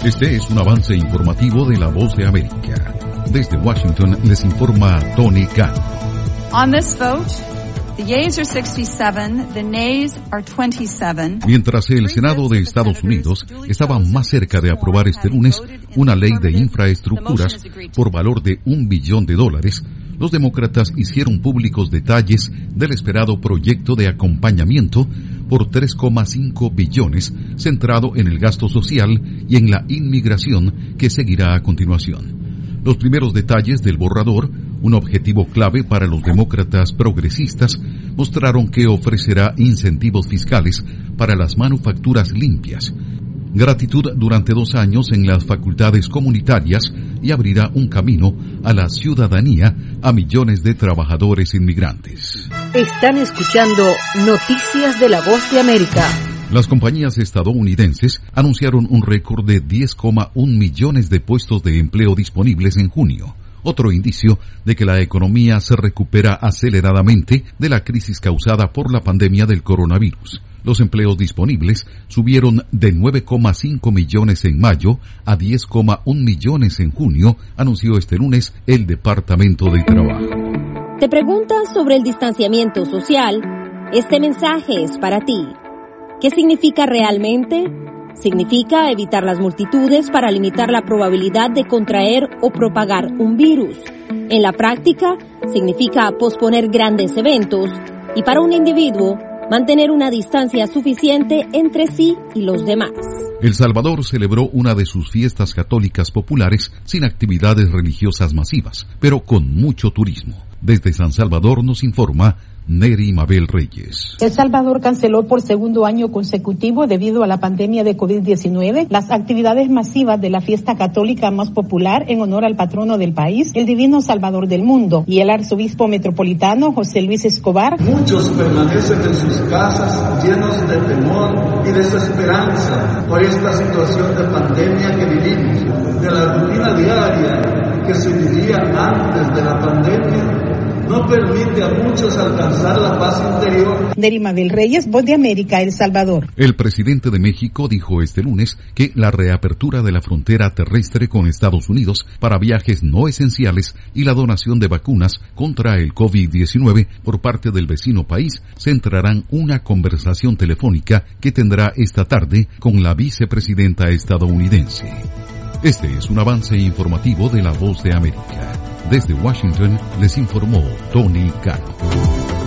Este es un avance informativo de La Voz de América. Desde Washington les informa Tony Cano. On this vote, the yeas are 67, the nays are 27. Mientras el Senado de Estados Unidos estaba más cerca de aprobar este lunes una ley de infraestructuras por valor de $1 billón, los demócratas hicieron públicos detalles del esperado proyecto de acompañamiento por 3,5 billones centrado en el gasto social y en la inmigración que seguirá a continuación. Los primeros detalles del borrador, un objetivo clave para los demócratas progresistas, mostraron que ofrecerá incentivos fiscales para las manufacturas limpias, gratitud durante 2 años en las facultades comunitarias y abrirá un camino a la ciudadanía a millones de trabajadores inmigrantes. Están escuchando Noticias de La Voz de América. Las compañías estadounidenses anunciaron un récord de 10,1 millones de puestos de empleo disponibles en junio, otro indicio de que la economía se recupera aceleradamente de la crisis causada por la pandemia del coronavirus. Los empleos disponibles subieron de 9,5 millones en mayo a 10,1 millones en junio, anunció este lunes el Departamento de Trabajo. ¿Te preguntas sobre el distanciamiento social? Este mensaje es para ti. ¿Qué significa realmente? Significa evitar las multitudes para limitar la probabilidad de contraer o propagar un virus. En la práctica, significa posponer grandes eventos y para un individuo, mantener una distancia suficiente entre sí y los demás. El Salvador celebró una de sus fiestas católicas populares sin actividades religiosas masivas, pero con mucho turismo. Desde San Salvador nos informa Neri Mabel Reyes. El Salvador canceló por segundo año consecutivo debido a la pandemia de COVID-19 las actividades masivas de la fiesta católica más popular en honor al patrono del país, el Divino Salvador del mundo, y el arzobispo metropolitano José Luis Escobar. Muchos permanecen en sus casas llenos de temor y desesperanza por esta situación de pandemia que vivimos, de la rutina diaria que se vivía antes de la pandemia. No permite a muchos alcanzar la paz interior. Neri Mabel Reyes, Voz de América, El Salvador. El presidente de México dijo este lunes que la reapertura de la frontera terrestre con Estados Unidos para viajes no esenciales y la donación de vacunas contra el COVID-19 por parte del vecino país centrarán una conversación telefónica que tendrá esta tarde con la vicepresidenta estadounidense. Este es un avance informativo de La Voz de América. Desde Washington les informó Tony Cano.